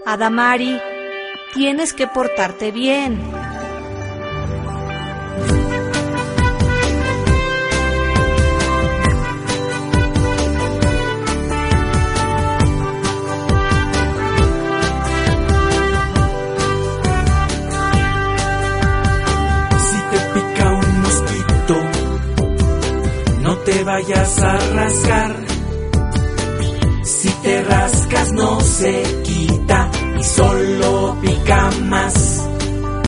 Adamari, tienes que portarte bien. Si te pica un mosquito, no te vayas a rascar. Si te rascas no se quita y solo pica más.